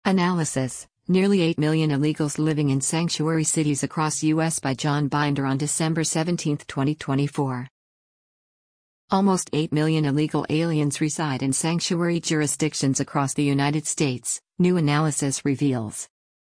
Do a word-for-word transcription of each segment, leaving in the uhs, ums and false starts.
Analysis: Nearly eight million illegals living in sanctuary cities across U S by John Binder on December seventeenth, twenty twenty-four. Almost eight million illegal aliens reside in sanctuary jurisdictions across the United States, new analysis reveals.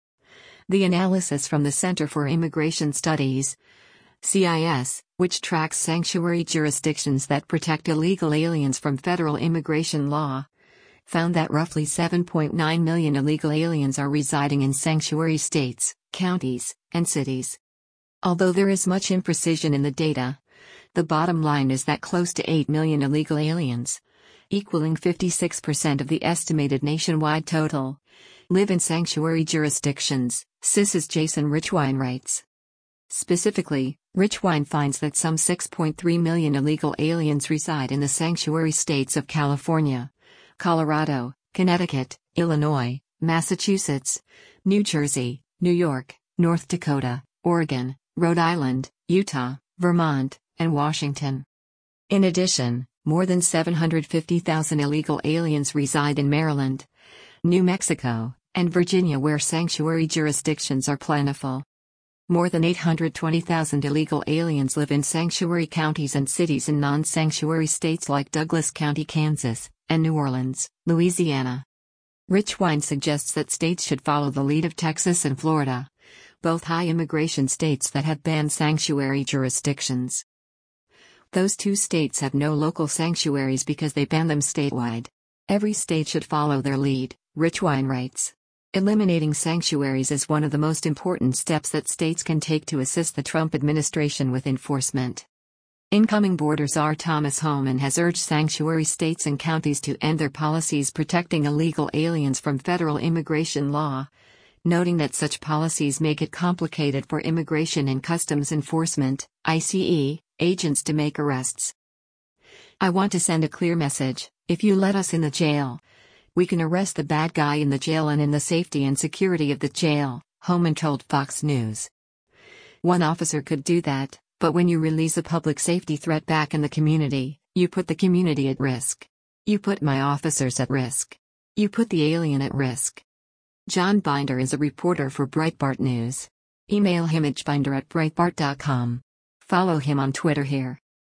The analysis from the Center for Immigration Studies, C I S, which tracks sanctuary jurisdictions that protect illegal aliens from federal immigration law, found that roughly seven point nine million illegal aliens are residing in sanctuary states, counties, and cities. Although there is much imprecision in the data, the bottom line is that close to eight million illegal aliens, equaling fifty-six percent of the estimated nationwide total, live in sanctuary jurisdictions, C I S's Jason Richwine writes. Specifically, Richwine finds that some six point three million illegal aliens reside in the sanctuary states of California, Colorado, Connecticut, Illinois, Massachusetts, New Jersey, New York, North Dakota, Oregon, Rhode Island, Utah, Vermont, and Washington. In addition, more than seven hundred fifty thousand illegal aliens reside in Maryland, New Mexico, and Virginia, where sanctuary jurisdictions are plentiful. More than eight hundred twenty thousand illegal aliens live in sanctuary counties and cities in non-sanctuary states like Douglas County, Kansas, and New Orleans, Louisiana. Richwine suggests that states should follow the lead of Texas and Florida, both high immigration states that have banned sanctuary jurisdictions. Those two states have no local sanctuaries because they ban them statewide. Every state should follow their lead, Richwine writes. Eliminating sanctuaries is one of the most important steps that states can take to assist the Trump administration with enforcement. Incoming Border Czar Thomas Homan has urged sanctuary states and counties to end their policies protecting illegal aliens from federal immigration law, noting that such policies make it complicated for Immigration and Customs Enforcement, I C E, agents to make arrests. I want to send a clear message: if you let us in the jail, we can arrest the bad guy in the jail and in the safety and security of the jail, Homan told Fox News. One officer could do that, but when you release a public safety threat back in the community, you put the community at risk. You put my officers at risk. You put the alien at risk. John Binder is a reporter for Breitbart News. Email him at binder at breitbart dot com. Follow him on Twitter here.